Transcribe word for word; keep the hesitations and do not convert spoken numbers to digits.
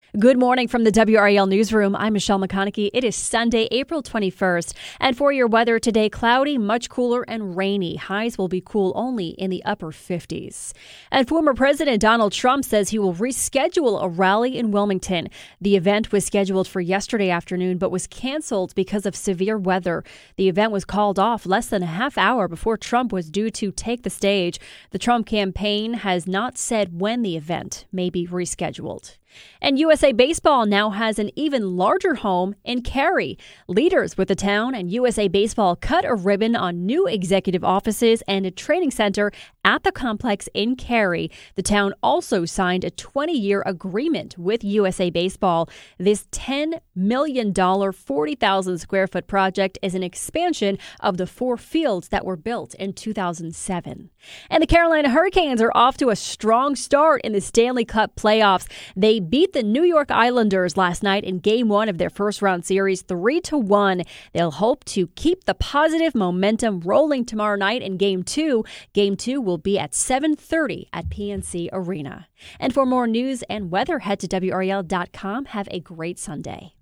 Good morning from the W R A L Newsroom. I'm Michelle McConaughey. It is Sunday, April twenty-first. And for your weather today, cloudy, much cooler and rainy. Highs will be cool only in the upper fifties. And former President Donald Trump says he will reschedule a rally in Wilmington. The event was scheduled for yesterday afternoon, but was canceled because of severe weather. The event was called off less than a half hour before Trump was due to take the stage. The Trump campaign has not said when the event may be rescheduled. And U S A Baseball now has an even larger home in Cary. Leaders with the town and U S A Baseball cut a ribbon on new executive offices and a training center at the complex in Cary. The town also signed a twenty-year agreement with U S A Baseball. This ten million dollars, forty thousand square foot project is an expansion of the four fields that were built in two thousand seven. And the Carolina Hurricanes are off to a strong start in the Stanley Cup playoffs. They beat the New York Islanders last night in game one of their first round series three to one. They'll hope to keep the positive momentum rolling tomorrow night in game two. Game two will be at seven thirty at P N C Arena. And for more news and weather, head to W R A L dot com. Have a great Sunday.